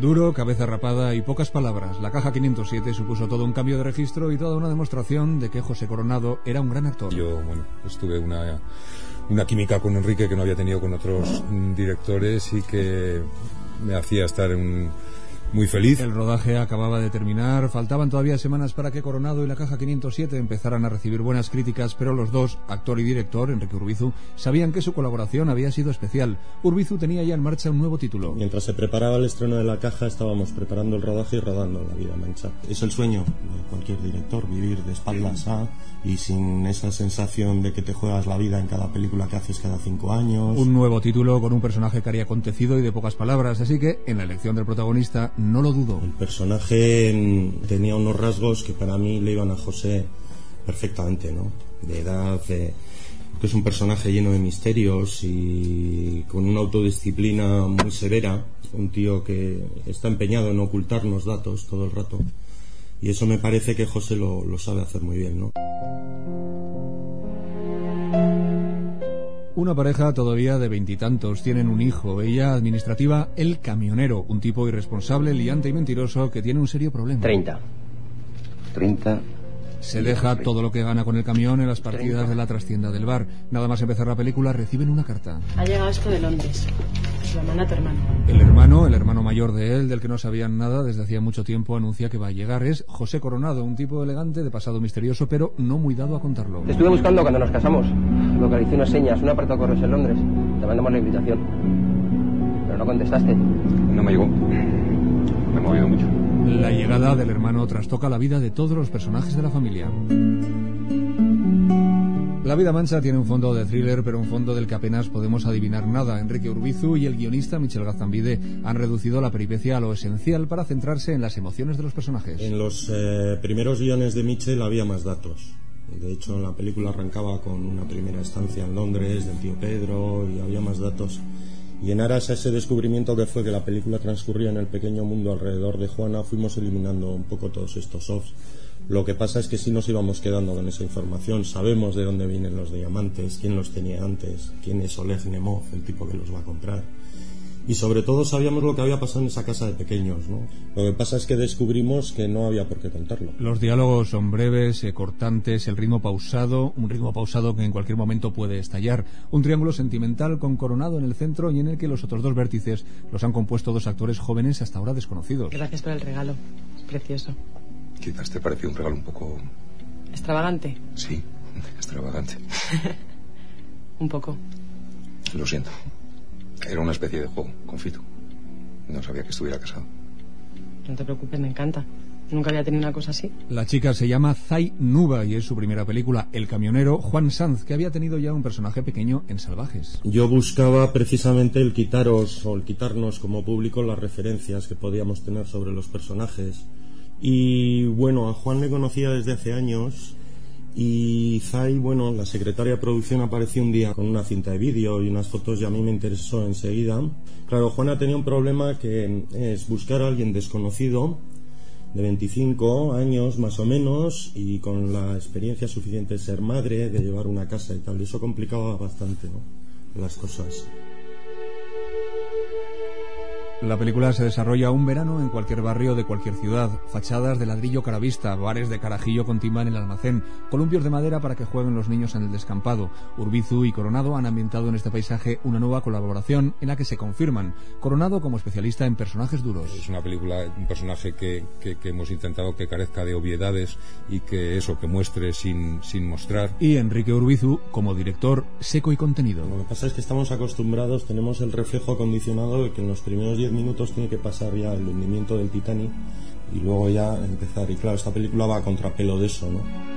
Duro, cabeza rapada y pocas palabras. La caja 507 supuso todo un cambio de registro y toda una demostración de que José Coronado era un gran actor. Yo, pues tuve una química con Enrique que no había tenido con otros directores y que me hacía estar muy feliz. El rodaje acababa de terminar, faltaban todavía semanas para que Coronado y la caja 507 empezaran a recibir buenas críticas, pero los dos, actor y director, Enrique Urbizu, sabían que su colaboración había sido especial. Urbizu tenía ya en marcha un nuevo título. Mientras se preparaba el estreno de la caja, estábamos preparando el rodaje y rodando La vida mancha. Es el sueño de cualquier director, vivir de espaldas a y sin esa sensación de que te juegas la vida en cada película que haces cada 5 años. Un nuevo título con un personaje que haría acontecido y de pocas palabras, así que en la elección del protagonista no lo dudo. El personaje tenía unos rasgos que para mí le iban a José perfectamente, ¿no? De edad, que es un personaje lleno de misterios y con una autodisciplina muy severa, un tío que está empeñado en ocultarnos datos todo el rato. Y eso me parece que José lo sabe hacer muy bien, ¿no? Una pareja todavía de 20 y tantos, tienen un hijo, ella administrativa, el camionero, un tipo irresponsable, liante y mentiroso que tiene un serio problema. 30. Se deja todo lo que gana con el camión en las partidas de la trastienda del bar. Nada más empezar la película reciben una carta. Ha llegado esto de Londres. Se lo manda a tu hermano. El hermano mayor de él, del que no sabían nada desde hacía mucho tiempo, anuncia que va a llegar. Es José Coronado, un tipo elegante, de pasado misterioso, pero no muy dado a contarlo. Te estuve buscando cuando nos casamos. Localicé unas señas, un apartado correos en Londres. Te mandamos la invitación. Pero no contestaste. No me llegó. Me he movido mucho. La llegada del hermano trastoca la vida de todos los personajes de la familia. La vida mancha tiene un fondo de thriller, pero un fondo del que apenas podemos adivinar nada. Enrique Urbizu y el guionista Michel Gaztambide han reducido la peripecia a lo esencial para centrarse en las emociones de los personajes. En los primeros guiones de Michel había más datos. De hecho, la película arrancaba con una primera estancia en Londres del tío Pedro y había más datos. Y en aras a ese descubrimiento que fue que la película transcurría en el pequeño mundo alrededor de Juana, fuimos eliminando un poco todos estos offs. Lo que pasa es que sí nos íbamos quedando con esa información. Sabemos de dónde vienen los diamantes, quién los tenía antes, quién es Oleg Nemov, el tipo que los va a comprar. Y sobre todo sabíamos lo que había pasado en esa casa de pequeños, ¿no? Lo que pasa es que descubrimos que no había por qué contarlo. Los diálogos son breves, cortantes, un ritmo pausado que en cualquier momento puede estallar. Un triángulo sentimental con Coronado en el centro y en el que los otros dos vértices los han compuesto dos actores jóvenes hasta ahora desconocidos. Gracias por el regalo. Es precioso. Quizás te pareció un regalo un poco... ¿Extravagante? Sí, extravagante. Un poco. Lo siento. Era una especie de juego, confito. No sabía que estuviera casado. No te preocupes, me encanta. Nunca había tenido una cosa así. La chica se llama Zay Nuba y es su primera película, El camionero, Juan Sanz, que había tenido ya un personaje pequeño en Salvajes. Yo buscaba precisamente el quitarnos como público las referencias que podíamos tener sobre los personajes. Y bueno, a Juan le conocía desde hace años. Y Zay, bueno, la secretaria de producción apareció un día con una cinta de vídeo y unas fotos y a mí me interesó enseguida. Claro, Juana tenía un problema que es buscar a alguien desconocido de 25 años más o menos y con la experiencia suficiente de ser madre, de llevar una casa y tal. Y eso complicaba bastante, ¿no?, las cosas. La película se desarrolla un verano en cualquier barrio de cualquier ciudad. Fachadas de ladrillo caravista, bares de carajillo con timba en el almacén, columpios de madera para que jueguen los niños en el descampado. Urbizu y Coronado han ambientado en este paisaje una nueva colaboración en la que se confirman. Coronado como especialista en personajes duros. Es una película, un personaje que hemos intentado que carezca de obviedades y que muestre sin mostrar. Y Enrique Urbizu como director seco y contenido. Lo que pasa es que estamos acostumbrados, tenemos el reflejo acondicionado de que en los primeros 10 minutos tiene que pasar ya el hundimiento del Titanic y luego ya empezar. Y claro, esta película va a contrapelo de eso, ¿no?